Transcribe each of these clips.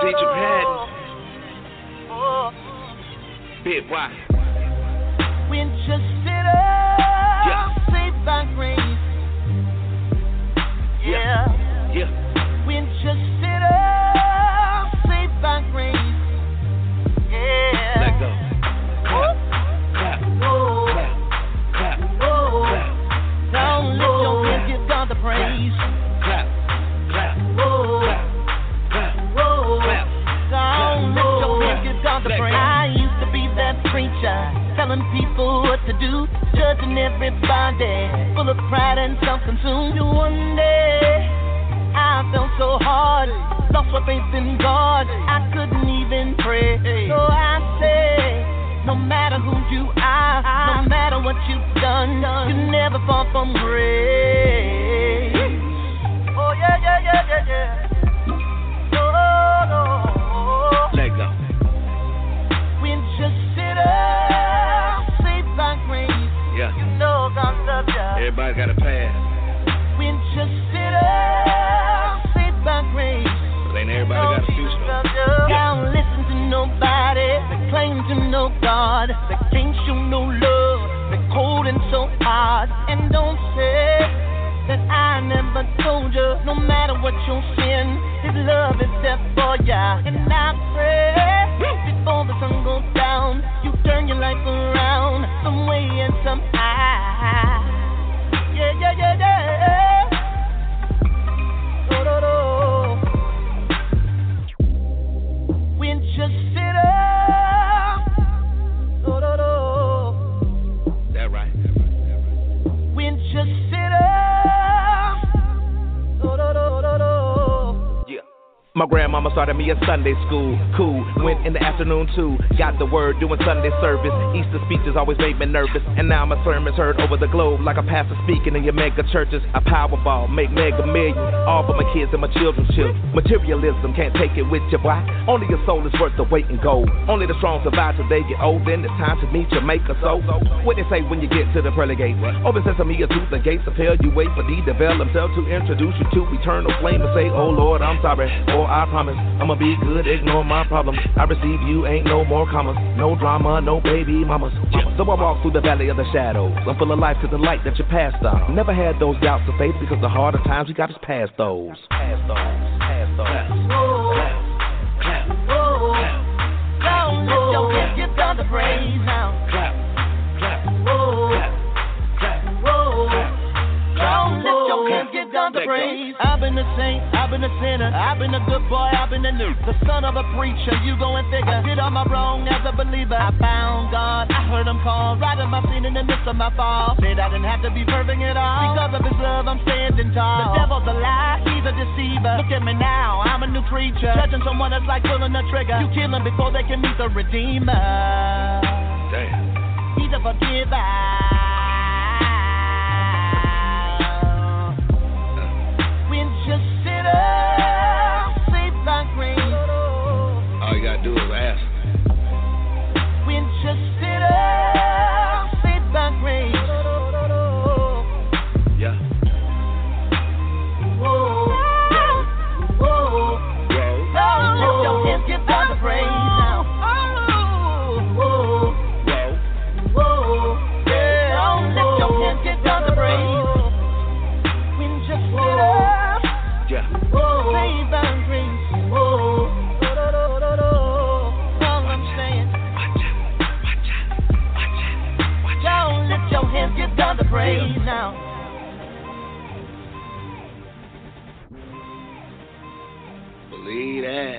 Teacher Patton. Big why? Winchester, saved by grace. Yeah. Winchester, saved by grace. Yeah. Let go. Clap, clap, clap, clap, clap. Don't lift your hands, give God the praise. Clap, clap, clap, clap, clap. Don't lift your hands, give God the praise. I used to be that preacher, telling people what to do, judging everybody, full of pride and self-consumed. One day, I felt so hard, lost my faith in God, I couldn't even pray. So I say, no matter who you are, no matter what you've done, you never fall from grace. Oh yeah, yeah, yeah, yeah, yeah. No. Let go. Winchester, saved by grace. Yeah. You know God loves you. Everybody got a pass. Winchester, saved by grace. But ain't everybody got a future. Don't listen to nobody that claim to know God, that can't show no love, that cold and so hard. And don't say that I never told you, no matter what your sin, His love is there for ya. And I pray before the sun goes down, you turn your life around some way and somehow. Yeah, yeah, yeah, yeah. Winchester. That right. Winchester. Yeah. My grandmama started me at Sunday school. Cool, went in the afternoon too. Got the word doing Sunday service. Easter speeches always made me nervous. And now my sermons heard over the globe like a pastor speaking in your mega churches. I Powerball, make mega millions. All for my kids and my children's children. Materialism can't take it with you, boy. Only your soul is worth the weight in gold. Only the strong survive till they get old. Then it's time to meet your maker. So, what they say when you get to the pearly gate? Open sesame or to the gates of hell. You wait for the devil himself to introduce you to eternal flame and say, oh Lord, I'm sorry. I promise I'ma be good, ignore my problems. I receive you, ain't no more commas. No drama, no baby mamas. So I walk through the valley of the shadows. I'm full of life cause the light that you passed on. Never had those doubts of faith because the harder times we got to pass those. Pass those. Clap, clap, clap. Don't lift your hands, give God the praise now. Clap, clap, clap, clap, clap. Don't lift your hands, give God the praise. I've been a saint, I've been a sinner, I've been a good boy, I've been a new, the son of a preacher. You go and figure, I did all my wrong as a believer. I found God, I heard Him call, right in my sin in the midst of my fall. Said I didn't have to be perfect at all. Because of His love, I'm standing tall. The devil's a lie, he's a deceiver. Look at me now, I'm a new creature. Judging someone that's like pulling a trigger. You kill them before they can meet the Redeemer. Damn. He's a forgiver. Saved by grace. All you gotta do is ask. Winchester, saved by grace. Yeah. Whoa. Don't lift your hands, give God the praise now. Yeah, don't lift your hands, give God the praise. Winchester. Yeah. Saved by grace. All I'm saying. Don't lift your hands, give God the praise now. Believe that.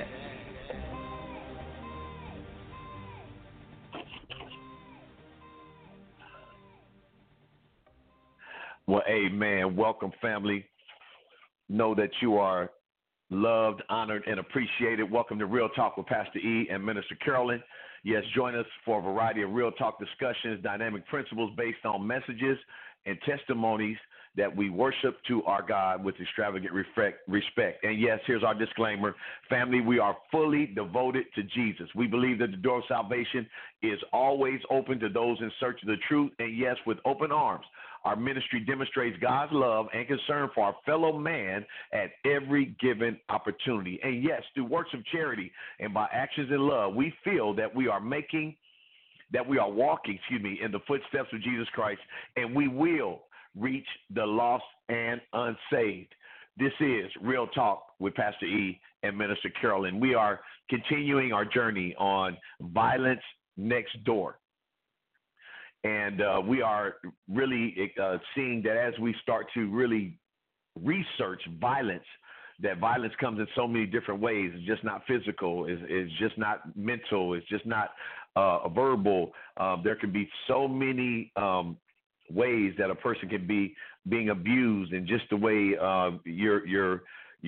Well, amen. Welcome, family. Know that you are loved, honored, and appreciated. Welcome to Real Talk with Pastor E and Minister Carolyn. Yes, join us for a variety of real talk discussions, dynamic principles based on messages and testimonies that we worship to our God with extravagant respect. And yes, here's our disclaimer. Family, we are fully devoted to Jesus. We believe that the door of salvation is always open to those in search of the truth. And yes, with open arms, our ministry demonstrates God's love and concern for our fellow man at every given opportunity. And yes, through works of charity and by actions in love, we feel that we are walking, in the footsteps of Jesus Christ, and we will reach the lost and unsaved. This is Real Talk with Pastor E and Minister Carolyn. We are continuing our journey on violence next door. And we are really seeing that as we start to really research violence, that violence comes in so many different ways. It's just not physical. It's just not mental. It's just not verbal. There can be so many ways that a person can be being abused, and just the way you're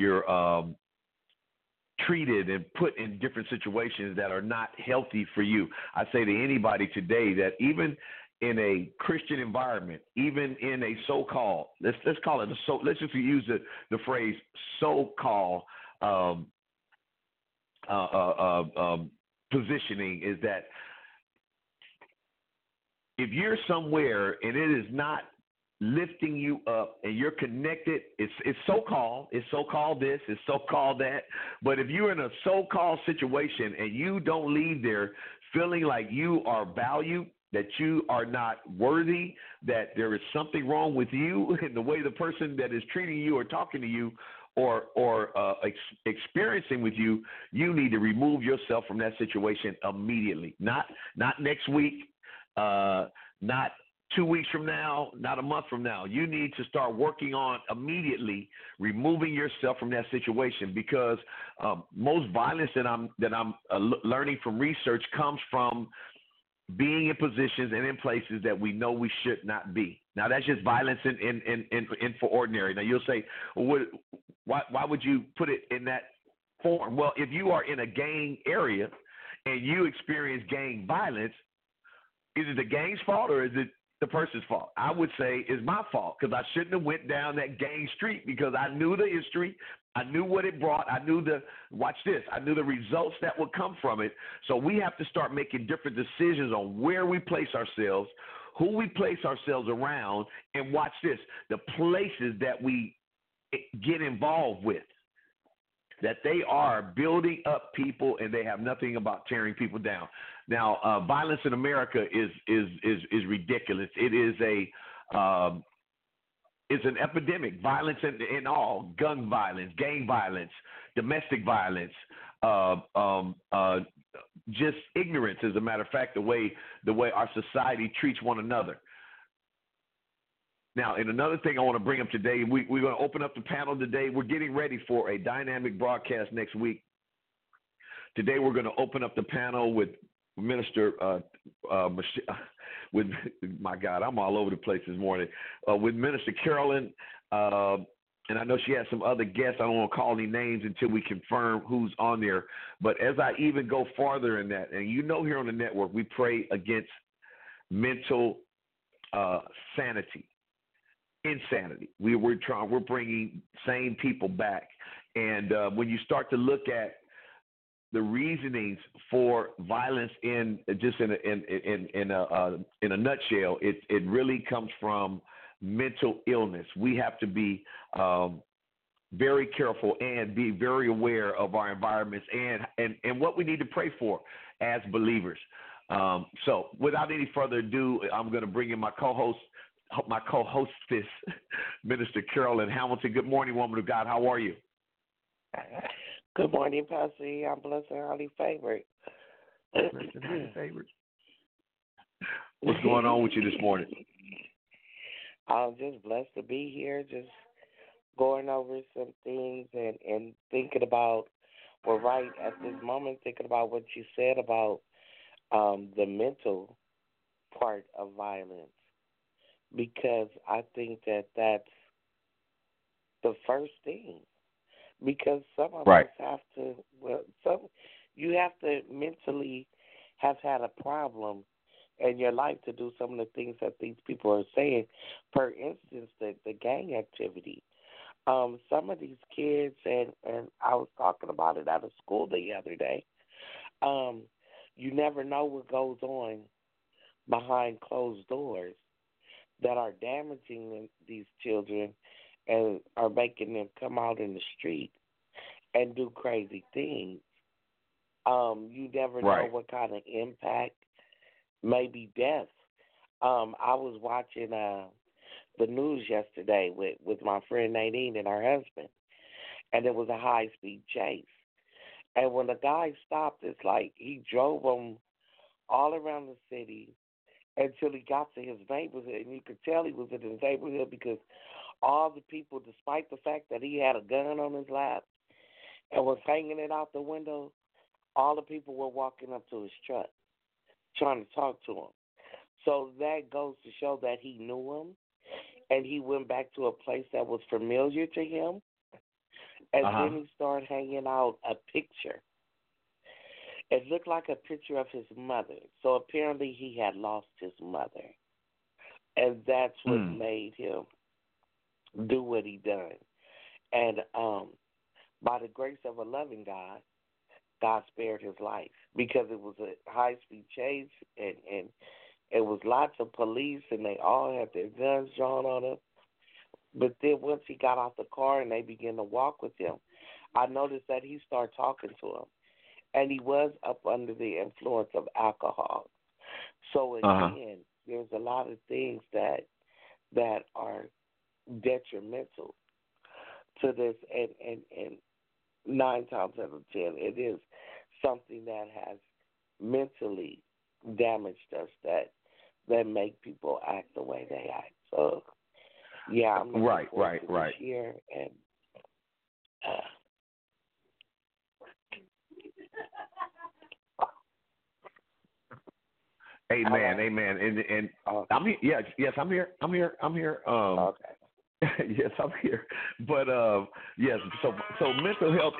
treated and put in different situations that are not healthy for you. I say to anybody today that even in a Christian environment, even in a so-called, let's call it let's just use the phrase so-called positioning, is that if you're somewhere and it is not lifting you up and you're connected, it's so-called this, it's so-called that. But if you're in a so-called situation and you don't leave there feeling like you are valued, that you are not worthy, that there is something wrong with you in the way the person that is treating you or talking to you or experiencing with you, you need to remove yourself from that situation immediately. Not next week, not 2 weeks from now, not a month from now. You need to start working on immediately removing yourself from that situation, because most violence that I'm learning from research comes from being in positions and in places that we know we should not be. Now, that's just violence in for ordinary. Now, you'll say, well, why would you put it in that form? Well, if you are in a gang area and you experience gang violence, is it the gang's fault or is it the person's fault? I would say it's my fault, because I shouldn't have went down that gang street, because I knew the history. I knew what it brought. I knew I knew the results that would come from it. So we have to start making different decisions on where we place ourselves, who we place ourselves around, and watch this, the places that we get involved with, that they are building up people and they have nothing about tearing people down. Now, violence in America is ridiculous. It is it's an epidemic. Violence in all: gun violence, gang violence, domestic violence, just ignorance. As a matter of fact, the way our society treats one another. Now, and another thing I want to bring up today, we're going to open up the panel today. We're getting ready for a dynamic broadcast next week. Today, we're going to open up the panel with Minister with, my God, I'm all over the place this morning, with Minister Carolyn, and I know she has some other guests. I don't want to call any names until we confirm who's on there. But as I even go farther in that, and here on the network, we pray against mental insanity. We're bringing sane people back, and when you start to look at the reasonings for violence in a nutshell, it really comes from mental illness. We have to be very careful and be very aware of our environments and what we need to pray for as believers. So without any further ado, I'm going to bring in my co-hostess, Minister Carolyn Hamilton. Good morning, woman of God. How are you? Good morning, Pastor E. I'm blessed and highly favored. What's going on with you this morning? I'm just blessed to be here, just going over some things and thinking about, right at this moment, thinking about what you said about the mental part of violence, because I think that that's the first thing. Because some of us have to, you have to mentally have had a problem in your life to do some of the things that these people are saying. For instance, the gang activity. Some of these kids, and I was talking about it out of school the other day, you never know what goes on behind closed doors that are damaging these children and are making them come out in the street and do crazy things. You never know what kind of impact, maybe death. I was watching the news yesterday with my friend Nadine and her husband, and it was a high-speed chase. And when the guy stopped, it's like he drove them all around the city until he got to his neighborhood, and you could tell he was in his neighborhood because all the people, despite the fact that he had a gun on his lap and was hanging it out the window, all the people were walking up to his truck trying to talk to him. So that goes to show that he knew him, and he went back to a place that was familiar to him, and then he started hanging out a picture. It looked like a picture of his mother. So apparently he had lost his mother, and that's what made him do what he done. And by the grace of a loving God, God spared his life because it was a high-speed chase, and it was lots of police, and they all had their guns drawn on them. But then once he got out the car and they began to walk with him, I noticed that he started talking to him, and he was up under the influence of alcohol. So again, there's a lot of things that are detrimental to this, and 9 times out of 10, it is something that has mentally damaged us that make people act the way they act. So, yeah, I'm looking forward to this year, and Amen. And I'm here. Yes, I'm here. Okay. Yes, I'm here. But yes, so mental health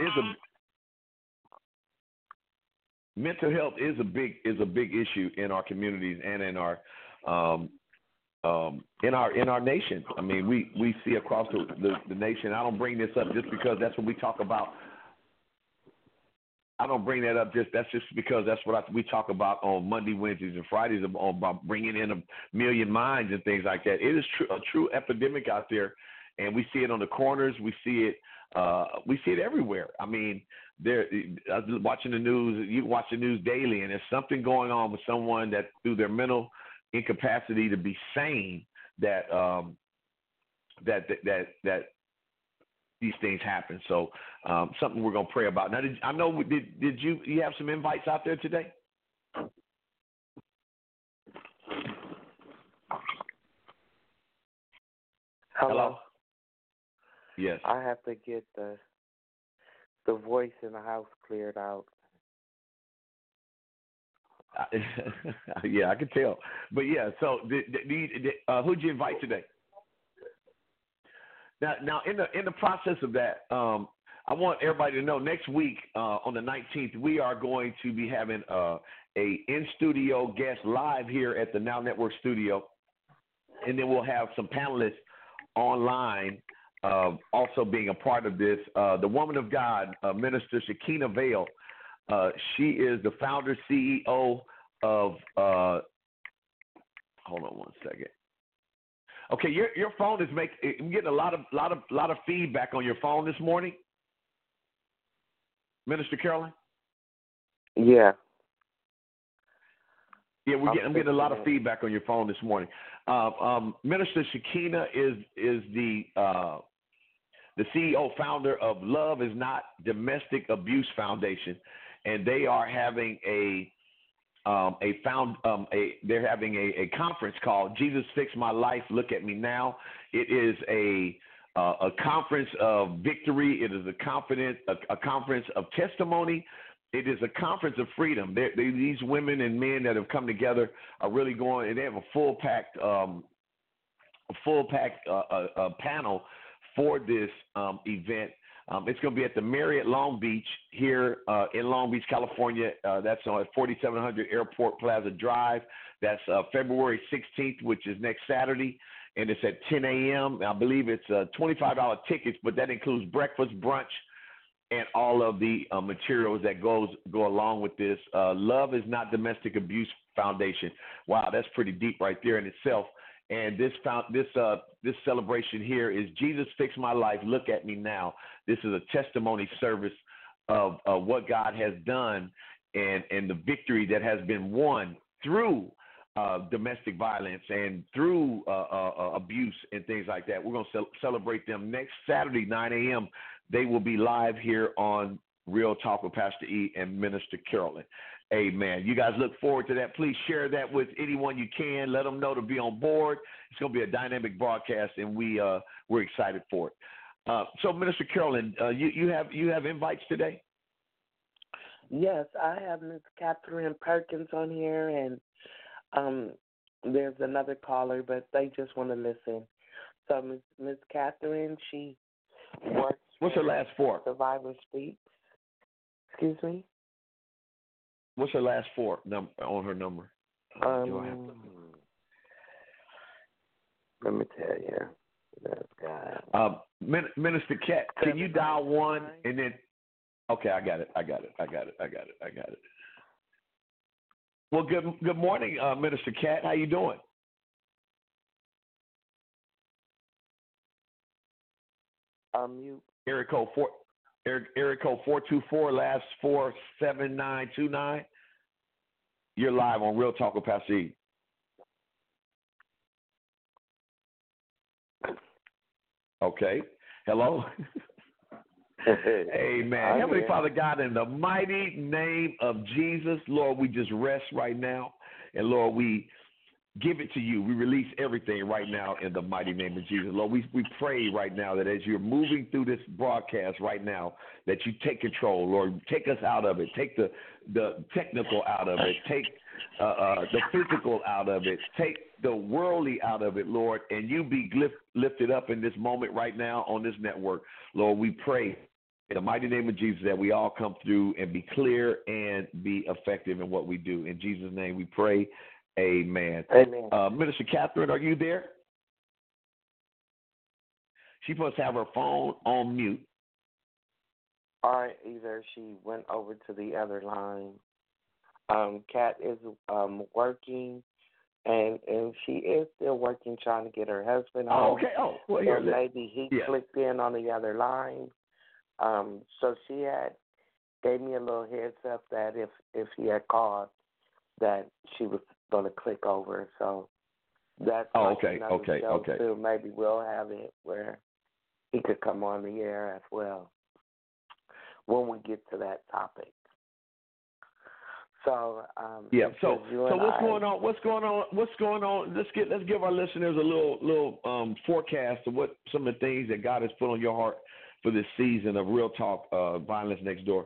is a big issue in our communities and in our nation. I mean, we see across the nation. I don't bring this up just because that's what we talk about. I don't bring that up that's just because that's what we talk about on Monday, Wednesdays, and Fridays about bringing in a million minds and things like that. It is a true epidemic out there, and we see it on the corners. We see it everywhere. I mean, watching the news. You watch the news daily, and there's something going on with someone that through their mental incapacity to be sane that these things happen. So something we're going to pray about. Now, did you have some invites out there today? Hello? Yes. I have to get the voice in the house cleared out. Yeah, I can tell. But yeah, so who'd you invite today? Now, in the process of that, I want everybody to know next week on the 19th, we are going to be having a in-studio guest live here at the Now Network studio, and then we'll have some panelists online also being a part of this. The woman of God, Minister Shekinah Vale, she is the founder, CEO of hold on one second. Okay, your phone is I'm getting a lot of feedback on your phone this morning, Minister Carolyn. Yeah. Yeah, I'm getting a lot of feedback on your phone this morning. Minister Shekinah is the CEO, founder of Love Is Not Domestic Abuse Foundation, and they are having they're having a conference called Jesus Fix My Life, Look at Me Now. It is a conference of victory. It is a conference of testimony. It is a conference of freedom. These women and men that have come together are really going, and they have a full packed panel for this event. It's going to be at the Marriott Long Beach here in Long Beach, California. That's on 4700 Airport Plaza Drive. That's February 16th, which is next Saturday, and it's at 10 a.m. I believe it's $25 tickets, but that includes breakfast, brunch, and all of the materials that go along with this. Love is Not Domestic Abuse Foundation. Wow, that's pretty deep right there in itself. And this celebration here is Jesus Fixed My Life. Look at me now. This is a testimony service of what God has done and the victory that has been won through domestic violence and through abuse and things like that. We're going to celebrate them next Saturday, 9 a.m. They will be live here on Real Talk with Pastor E and Minister Carolyn. Amen. You guys look forward to that. Please share that with anyone you can. Let them know to be on board. It's going to be a dynamic broadcast, and we're excited for it. So, Minister Carolyn, you have invites today? Yes, I have Miss Catherine Perkins on here, and there's another caller, but they just want to listen. So, Miss Catherine, she works. What's her last four? Survivor Speaks. Excuse me? What's her last four on her number? Let me tell you. Minister Cat, can you dial one and then? Okay, I got it. Well, good morning, Minister Cat. How you doing? Mute. Area code 424, last 47929. You're live on Real Talk with Pastor E. Okay. Hello. Amen. Heavenly Father God, in the mighty name of Jesus, Lord, we just rest right now. And Lord, we give it to you. We release everything right now in the mighty name of Jesus. Lord, we pray right now that as you're moving through this broadcast right now, that you take control, Lord. Take us out of it. Take the technical out of it. Take the physical out of it. Take the worldly out of it, Lord, and you be lifted up in this moment right now on this network. Lord, we pray in the mighty name of Jesus that we all come through and be clear and be effective in what we do. In Jesus' name we pray. Amen. Amen. Minister Catherine, are you there? She must have her phone on mute. Or either she went over to the other line. Kat is working, and she is still working, trying to get her husband home. Oh, okay. Oh, well, so maybe he clicked in on the other line. So she gave me a little heads up that if he had called, that she was going to click over. So that's okay. Too. Maybe we'll have it where he could come on the air as well when we get to that topic. So So what's going on? What's going on? Let's give our listeners a little forecast of what some of the things that God has put on your heart for this season of Real Talk, Violence Next Door.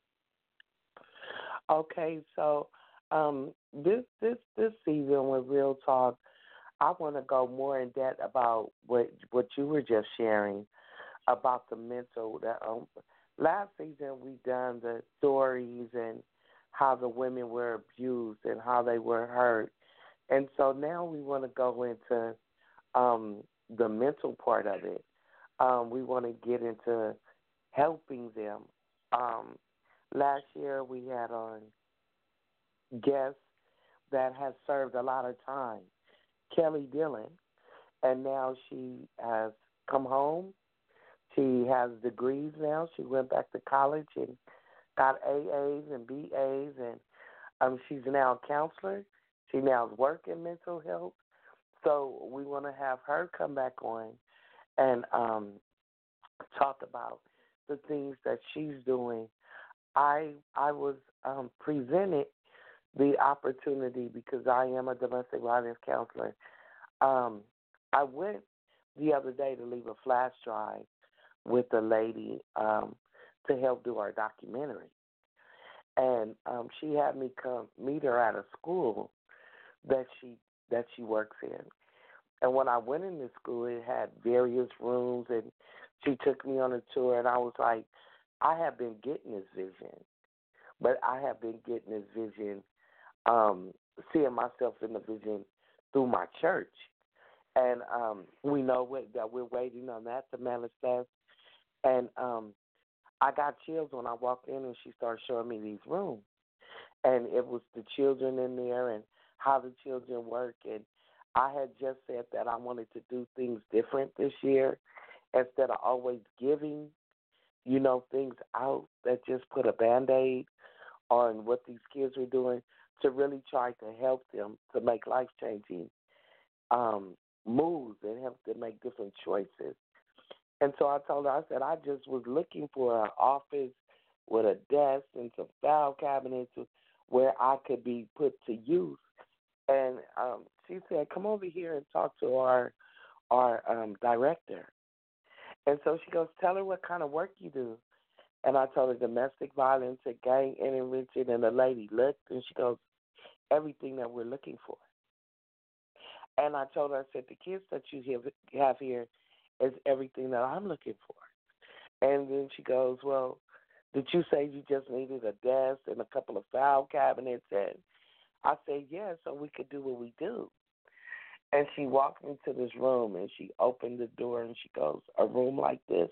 Okay, so this season with Real Talk, I want to go more in depth about what you were just sharing about the mental. Last season we done the stories and how the women were abused and how they were hurt, and so now we want to go into the mental part of it. We want to get into helping them. Last year we had on guests that has served a lot of time, Kelly Dillon, and now she has come home. She has degrees now. She went back to college and got AAs and BAs, and she's now a counselor. She now is working mental health. So we want to have her come back on and talk about the things that she's doing. I was presented the opportunity because I am a domestic violence counselor. I went the other day to leave a flash drive with a lady to help do our documentary. And she had me come meet her at a school that she works in. And when I went in the school, it had various rooms, and she took me on a tour, and I was like, I have been getting this vision, but I have been getting this vision, seeing myself in the vision through my church. And we know that we're waiting on that to manifest. And I got chills when I walked in and she started showing me these rooms. And it was the children in there and how the children work. And I had just said that I wanted to do things different this year instead of always giving, things out that just put a Band-Aid on what these kids were doing, to really try to help them to make life-changing moves and help them make different choices. And so I told her, I said, I just was looking for an office with a desk and some file cabinets where I could be put to use. And she said, come over here and talk to our director. And so she goes, tell her what kind of work you do. And I told her domestic violence and gang intervention, and the lady looked, and she goes, everything that we're looking for. And I told her, I said, the kids that you have here is everything that I'm looking for. And then she goes, well, did you say you just needed a desk and a couple of file cabinets? And I said, yeah, so we could do what we do. And she walked me to this room, and she opened the door, and she goes, a room like this?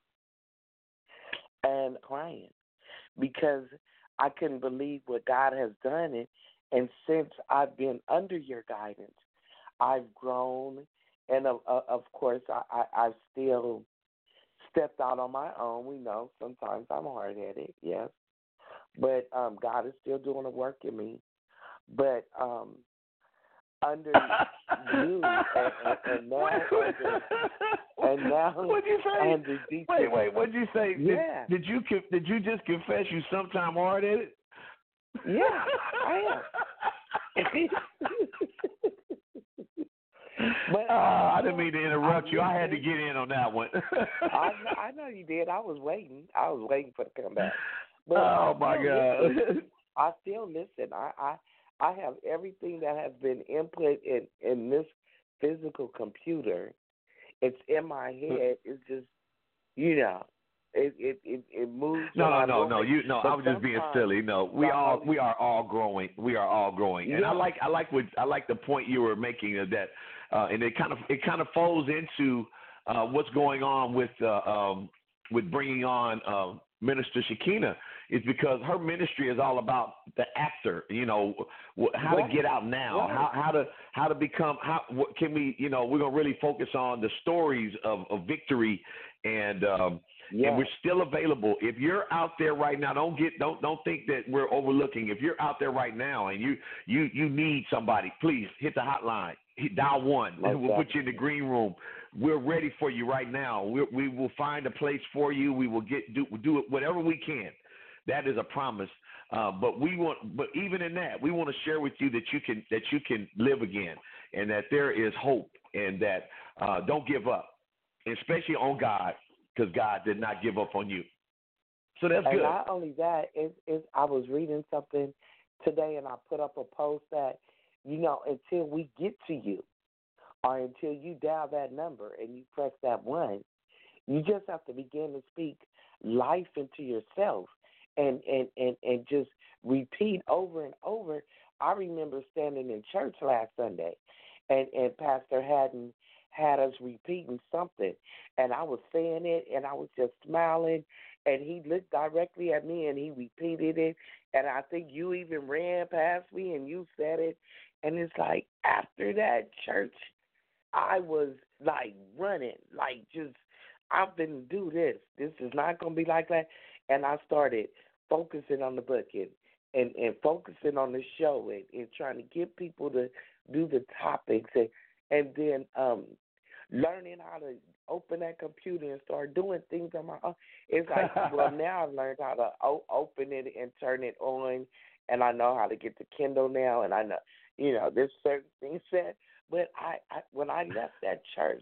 And crying, because I couldn't believe what God has done. And since I've been under your guidance, I've grown. And, of course, I've still stepped out on my own. We know sometimes I'm hard-headed, yes. But God is still doing the work in me. But under you and now what'd you say? Under DT. Wait, what'd you say? Yeah. Did you just confess you sometime hard-headed? Yeah, I am. But I didn't mean to interrupt you. I had to get in on that one. I know you did. I was waiting for the comeback. But oh my God! I still listen. I have everything that has been input in this physical computer. It's in my head. It's just, it moves. No. I was just being silly. No, we are all growing. We are all growing. And yeah. I like the point you were making of that, and it kind of folds into what's going on with bringing on Minister Shekinah. Is because her ministry is all about the actor, how to get out now, how to become, what can we, we're gonna really focus on the stories of victory, and we're still available. If you're out there right now, don't think that we're overlooking. If you're out there right now and you need somebody, please hit the hotline. Dial 1. We'll put you in the green room. We're ready for you right now. We will find a place for you. We will do it whatever we can. That is a promise. But even in that, we want to share with you that you can live again, and that there is hope, and that don't give up, especially on God, because God did not give up on you. So that's good. And not only that, I was reading something today, and I put up a post that, until we get to you, or until you dial that number and you press that 1, you just have to begin to speak life into yourself. And just repeat over and over. I remember standing in church last Sunday, and Pastor had us repeating something, and I was saying it, and I was just smiling, and he looked directly at me, and he repeated it, and I think you even ran past me, and you said it, and it's like after that church, I was like running, like just I'm gonna do this. This is not gonna be like that. And I started focusing on the book and focusing on the show and trying to get people to do the topics and then learning how to open that computer and start doing things on my own. It's like, well, now I've learned how to open it and turn it on, and I know how to get the Kindle now, and I know, there's certain things said. But I when I left that church,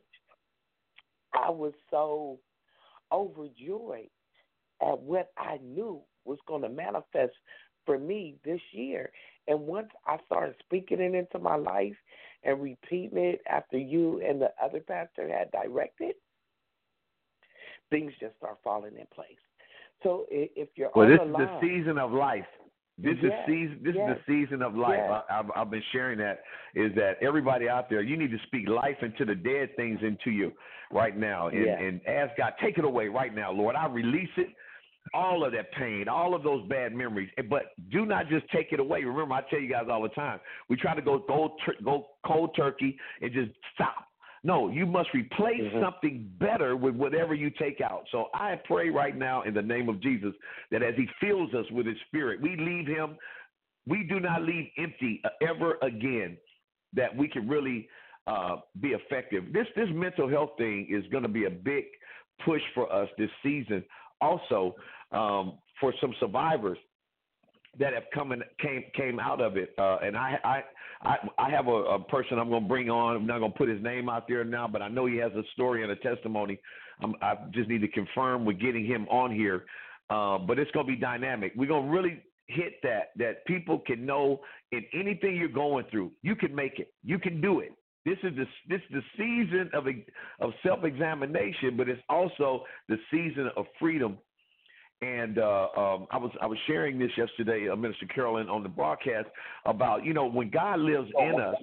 I was so overjoyed at what I knew was going to manifest for me this year. And once I started speaking it into my life and repeating it after you and the other pastor had directed, things just start falling in place. So if you're well, on this the is line, the season of life. This is the season of life. I've been sharing that, is that everybody out there, you need to speak life into the dead things into you right now, and ask God, take it away right now, Lord. I release it, all of that pain, all of those bad memories, but do not just take it away. Remember, I tell you guys all the time, we try to go cold turkey and just stop. No, you must replace something better with whatever you take out. So I pray right now in the name of Jesus that as he fills us with his spirit, we do not leave empty ever again, that we can really be effective. This mental health thing is going to be a big push for us this season. Also, for some survivors that have came out of it, and I have a person I'm going to bring on. I'm not going to put his name out there now, but I know he has a story and a testimony. I just need to confirm with getting him on here, but it's going to be dynamic. We're going to really hit that people can know in anything you're going through, you can make it. You can do it. This is the season of self-examination, but it's also the season of freedom. And I was sharing this yesterday, Minister Carolyn, on the broadcast about, when God lives in us,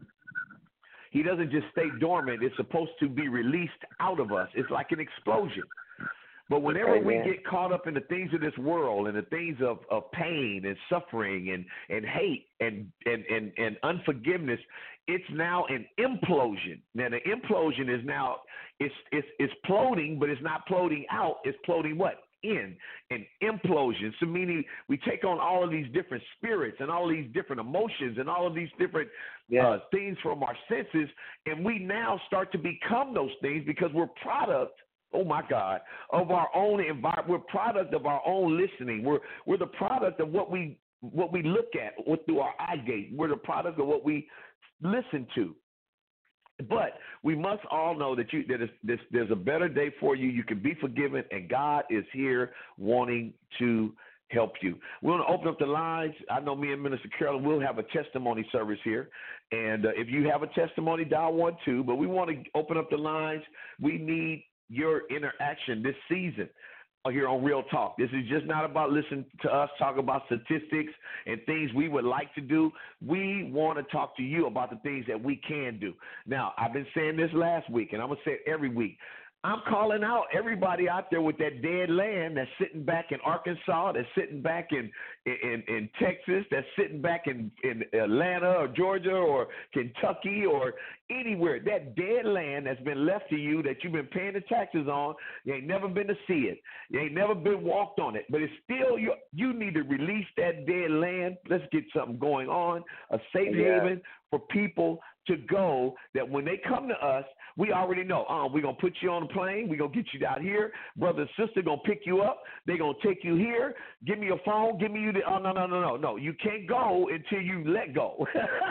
he doesn't just stay dormant. It's supposed to be released out of us. It's like an explosion. But whenever we get caught up in the things of this world and the things of pain and suffering and hate and unforgiveness, it's now an implosion. Now the implosion is now it's ploding, but it's not ploding out. It's ploding what? In an implosion. So meaning we take on all of these different spirits and all these different emotions and all of these different things from our senses, and we now start to become those things because we're product, oh my God, of our own environment. We're product of our own listening. We're the product of what we look at through our eye gate. We're the product of what we listen to. But we must all know that there's a better day for you. You can be forgiven, and God is here wanting to help you. We want to open up the lines. I know me and Minister Carolyn will have a testimony service here. And if you have a testimony, dial 1-2. But we want to open up the lines. We need your interaction this season here on Real Talk. This is just not about listening to us talk about statistics and things we would like to do. We want to talk to you about the things that we can do. Now, I've been saying this last week, and I'm going to say it every week. I'm calling out everybody out there with that dead land that's sitting back in Arkansas, that's sitting back in Texas, that's sitting back in Atlanta or Georgia or Kentucky or anywhere. That dead land that's been left to you that you've been paying the taxes on, you ain't never been to see it. You ain't never been walked on it. But it's still, you need to release that dead land. Let's get something going on, a safe haven for people to go, that when they come to us, we already know, we're going to put you on a plane. We're going to get you down here. Brother and sister going to pick you up. They're going to take you here. Give me your phone. Give me you no. You can't go until you let go.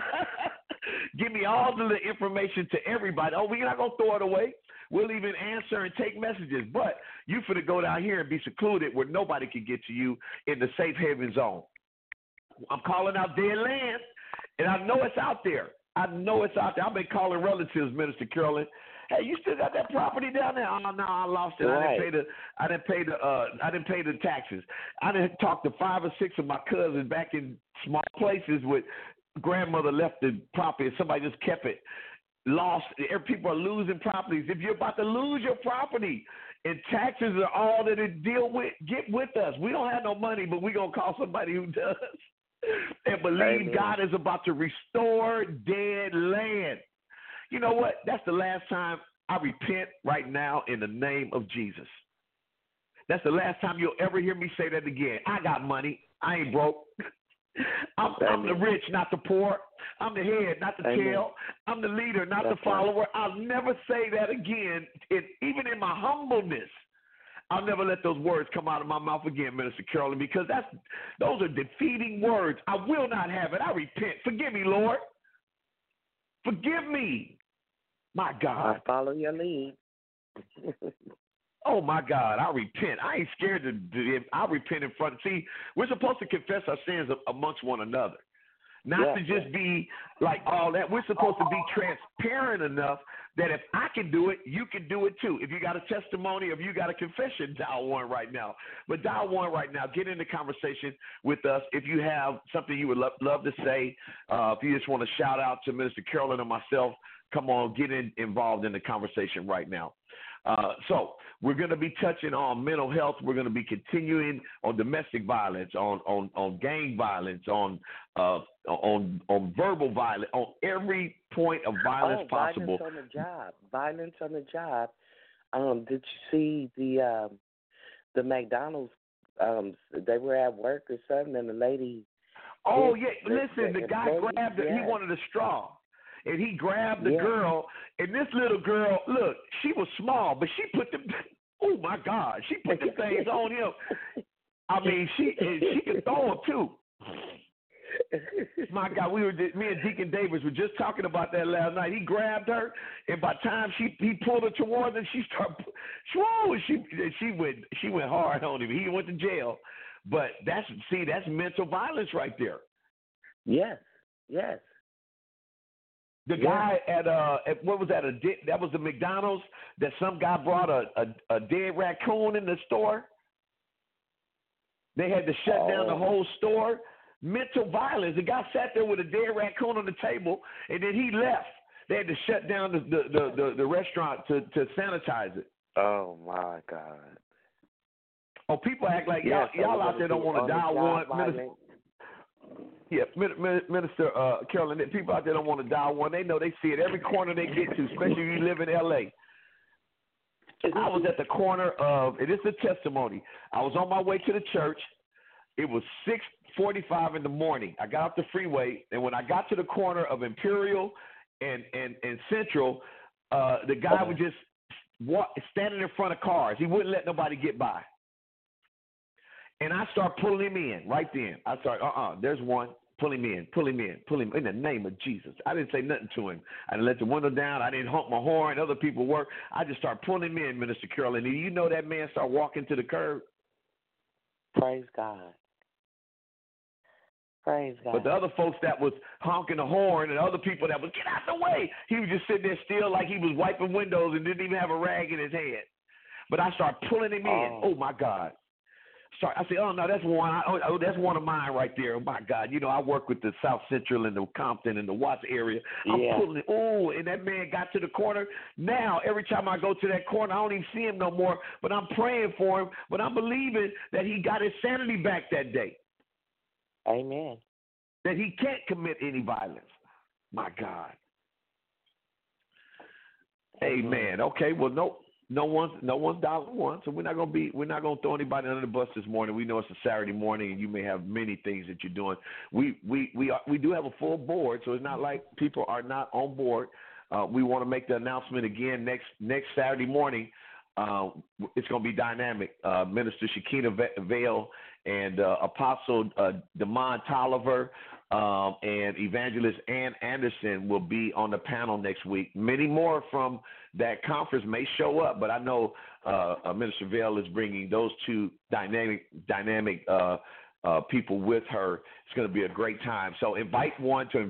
Give me all the information to everybody. Oh, we're not going to throw it away. We'll even answer and take messages. But you finna go down here and be secluded where nobody can get to you in the safe haven zone. I'm calling out dead land, and I know it's out there. I've been calling relatives, Minister Carolyn. Hey, you still got that property down there? Oh no, I lost it. Right. I didn't pay the taxes. I didn't talk to 5 or 6 of my cousins back in small places with grandmother left the property and somebody just kept it. Lost. People are losing properties. If you're about to lose your property and taxes are all that it deal with, get with us. We don't have no money, but we're gonna call somebody who does. And believe God is about to restore dead land. You know what? That's the last time I repent right now in the name of Jesus. That's the last time you'll ever hear me say that again. I got money. I ain't broke. I'm the rich, not the poor. I'm the head, not the tail. I'm the leader, not the follower. I'll never say that again. Even in my humbleness, I'll never let those words come out of my mouth again, Minister Carolyn, because those are defeating words. I will not have it. I repent. Forgive me, Lord. Forgive me. My God. I follow your lead. Oh, my God. I repent. I ain't scared to I repent in front. See, we're supposed to confess our sins amongst one another. not to just be like all that. We're supposed to be transparent enough that if I can do it, you can do it too. If you got a testimony, if you got a confession, dial 1 right now. But dial 1 right now. Get in the conversation with us. If you have something you would love to say, if you just want to shout out to Minister Carolyn or myself, come on, get involved in the conversation right now. So we're going to be touching on mental health. We're going to be continuing on domestic violence, on gang violence, on verbal violence, on every point of violence possible. Violence on the job. Did you see the McDonald's? They were at work or something, and the lady. Oh yeah, listen. The guy grabbed it. He wanted a straw. And he grabbed the girl, and this little girl, look, she was small, but she put oh my God, she put the things on him. I mean, she could throw them too. My God, me and Deacon Davis were just talking about that last night. He grabbed her, and by the time he pulled her towards him, she started, she went hard on him. He went to jail. But that's mental violence right there. Yes. The guy at what was that? That was the McDonald's that some guy brought a dead raccoon in the store. They had to shut down the whole store. Mental violence. The guy sat there with a dead raccoon on the table, and then he left. They had to shut down the restaurant to sanitize it. Oh my God. Oh, people act like y'all out there don't want to dial 1. Yeah, Minister Carolyn, people out there don't want to dial 1. They know they see it every corner they get to, especially if you live in L.A. I was at the corner of, and it's a testimony. I was on my way to the church. It was 6:45 in the morning. I got off the freeway, and when I got to the corner of Imperial and Central, the guy was just standing in front of cars. He wouldn't let nobody get by. And I start pulling him in right then. I start, there's one. Pull him in in the name of Jesus. I didn't say nothing to him. I didn't let the window down. I didn't honk my horn. Other people were. I just started pulling him in, Minister Carolyn. And you know that man started walking to the curb. Praise God. But the other folks that was honking the horn and other people that was, get out the way, he was just sitting there still like he was wiping windows and didn't even have a rag in his head. But I started pulling him in. Oh, my God. I said, oh, no, that's one. That's one of mine right there. Oh, my God. You know, I work with the South Central and the Compton and the Watts area. I'm pulling it. Oh, and that man got to the corner. Now, every time I go to that corner, I don't even see him no more, but I'm praying for him. But I'm believing that he got his sanity back that day. Amen. That he can't commit any violence. My God. Amen. Okay, well, no one's dialing 1, so we're not gonna throw anybody under the bus this morning. We know it's a Saturday morning, and you may have many things that you're doing. We do have a full board, so it's not like people are not on board. We want to make the announcement again next Saturday morning. It's going to be dynamic. Minister Shakina Vale and Apostle Damon Tolliver and Evangelist Ann Anderson will be on the panel next week. Many more from that conference may show up, but I know Minister Vale is bringing those two dynamic people with her. It's going to be a great time. So invite one. Yes.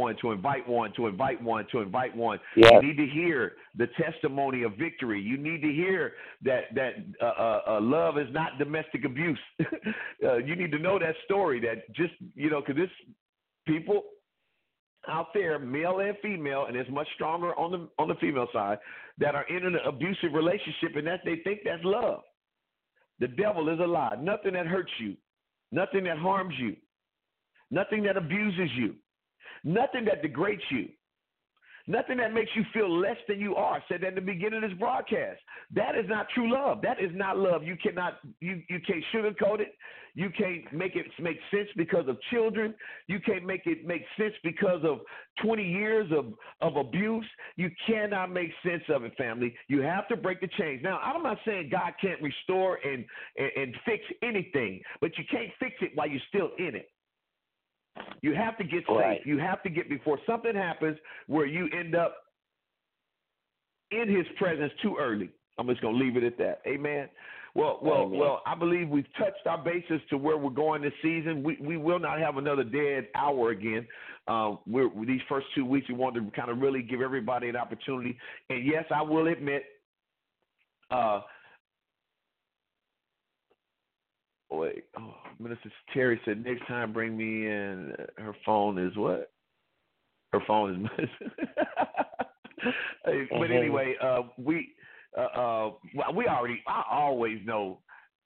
You need to hear the testimony of victory. You need to hear that love is not domestic abuse. You need to know that story, that just, because this people out there, male and female, and it's much stronger on the female side, that are in an abusive relationship, and that they think that's love. The devil is a lie. Nothing that hurts you, nothing that harms you, nothing that abuses you, nothing that degrades you, nothing that makes you feel less than you are. I said that in the beginning of this broadcast. That is not true love. That is not love. You can't sugarcoat it. You can't make it make sense because of children. You can't make it make sense because of 20 years of abuse. You cannot make sense of it, family. You have to break the chains. Now, I'm not saying God can't restore and fix anything, but you can't fix it while you're still in it. You have to get safe. Right. You have to get before something happens where you end up in his presence too early. I'm just going to leave it at that. Amen. Well, I believe we've touched our bases to where we're going this season. We will not have another dead hour again. These first 2 weeks, we wanted to kind of really give everybody an opportunity. And yes, I will admit, Minister Terry said next time bring me in. Her phone is what? Her phone is. But anyway, we already. I always know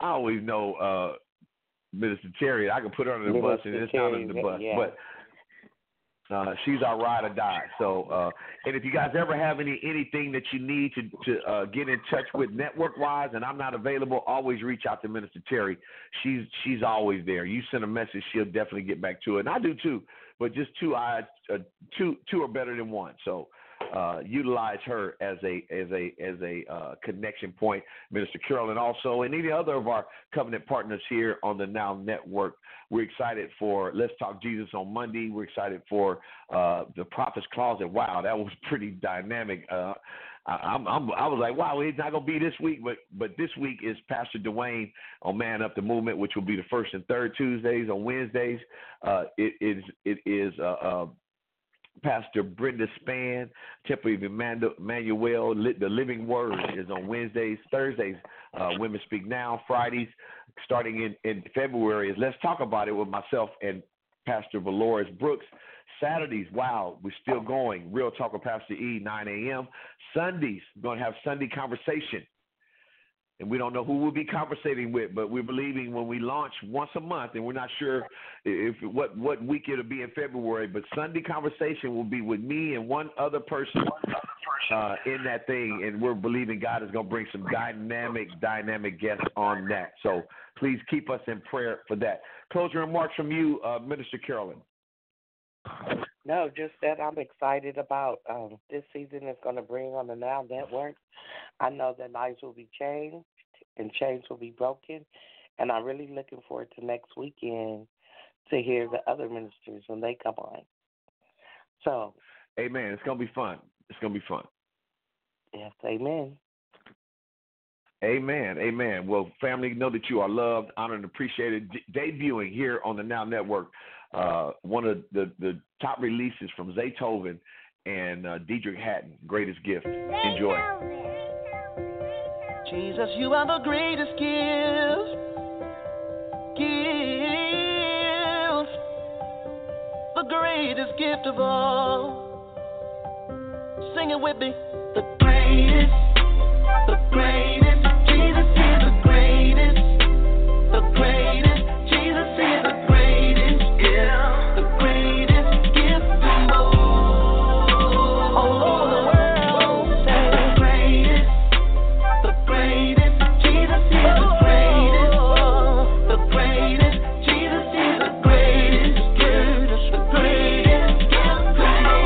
Minister Terry. I can put her under the bus, and it's not under the bus, but. She's our ride or die. So, and if you guys ever have anything that you need to get in touch with network-wise, and I'm not available, always reach out to Minister Terry. She's always there. You send a message, she'll definitely get back to it, and I do too. But just two are better than one. So. Utilize her as a connection point, Minister Carolyn also, and any other of our covenant partners here on the Now Network. We're excited for Let's Talk Jesus on Monday. We're excited for the Prophet's Closet. Wow, that was pretty dynamic. I was like, wow, it's not gonna be this week, but this week is Pastor Dwayne on Man Up the Movement, which will be the first and third Tuesdays. On Wednesdays, it is. Pastor Brenda Spann, Temple of Emmanuel, the Living Word is on Wednesdays. Thursdays, Women Speak Now. Fridays, starting in February, is Let's Talk About It with myself and Pastor Valores Brooks. Saturdays, wow, we're still going. Real Talk with Pastor E, 9 a.m. Sundays, we're going to have Sunday Conversation. And we don't know who we'll be conversating with, but we're believing when we launch once a month, and we're not sure if what week it'll be in February, but Sunday Conversation will be with me and one other person in that thing, and we're believing God is going to bring some dynamic guests on that. So please keep us in prayer for that. Closing remarks from you, Minister Carolyn. No, just that I'm excited about this season is going to bring on the Now Network. I know that lives will be changed and chains will be broken, and I'm really looking forward to next weekend to hear the other ministers when they come on. So, amen. It's going to be fun. Yes, amen. Amen. Well, family, know that you are loved, honored, and appreciated. Debuting here on the Now Network, one of the top releases from Zaytoven and Deitrick Haddon, Greatest Gift. Enjoy. Jesus, you are the greatest gift. The greatest gift of all. Sing it with me. The greatest. Jesus is the greatest. The greatest. Jesus is the greatest. Yeah. The greatest gift of all over the world. Say the greatest. The greatest. Jesus is the greatest. The greatest. Jesus is the greatest. The greatest gift of all.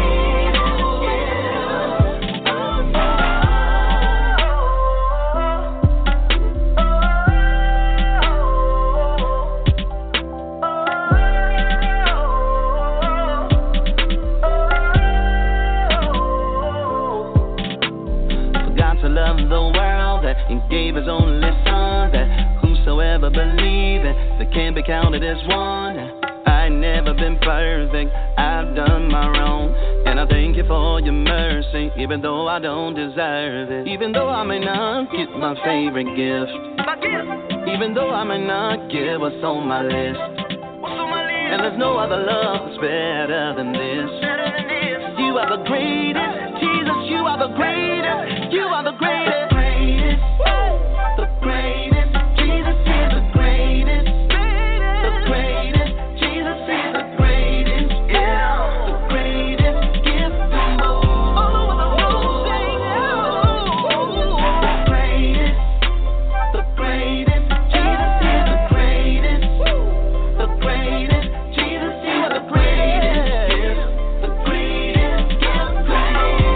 The world that He gave His only Son, that whosoever believeth that can be counted as one. I never been perfect, I've done my wrong, and I thank You for Your mercy, even though I don't deserve it. Even though I may not get my favorite gift, even though I may not get what's on my list, and there's no other love that's better than this. You are the greatest, Jesus, You are the greatest, You are the greatest. The greatest, Jesus is the greatest. The greatest, Jesus is the greatest. Yeah, the greatest gift of all. All over the world, sing the greatest, Jesus is the greatest. The greatest, Jesus is the greatest. The greatest gift of all.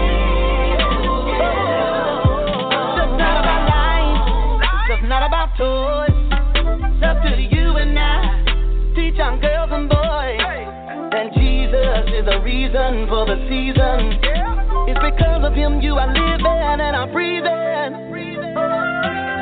Not about toys, it's up to you and I. Teach young girls and boys, and Jesus is the reason for the season. It's because of Him you are living and I'm breathing.